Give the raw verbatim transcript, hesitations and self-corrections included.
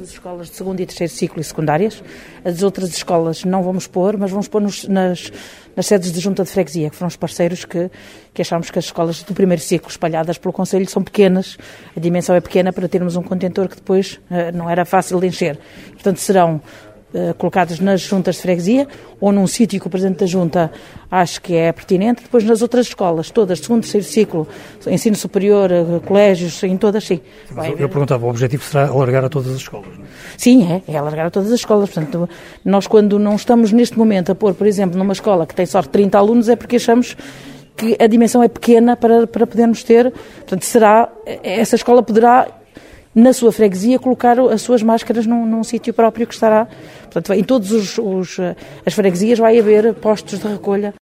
das escolas de segundo e terceiro ciclo e secundárias. As outras escolas não vamos pôr, mas vamos pôr nos, nas, nas sedes de junta de freguesia, que foram os parceiros que, que achámos que as escolas do primeiro ciclo espalhadas pelo Conselho são pequenas, a dimensão é pequena para termos um contentor que depois uh, não era fácil de encher. Portanto, serão uh, colocadas nas juntas de freguesia ou num sítio que o Presidente da Junta acho que é pertinente. Depois nas outras escolas, todas, segundo e terceiro ciclo, ensino superior, uh, colégios, em todas, sim. Mas eu, eu perguntava, o objetivo será alargar a todas as escolas, não é? Sim, é, é alargar a todas as escolas. Portanto, nós quando não estamos neste momento a pôr, por exemplo, numa escola que tem só trinta alunos, é porque achamos que a dimensão é pequena para, para podermos ter. Portanto, será, essa escola poderá, na sua freguesia, colocar as suas máscaras num, num sítio próprio que estará. Portanto, em todas as freguesias vai haver postos de recolha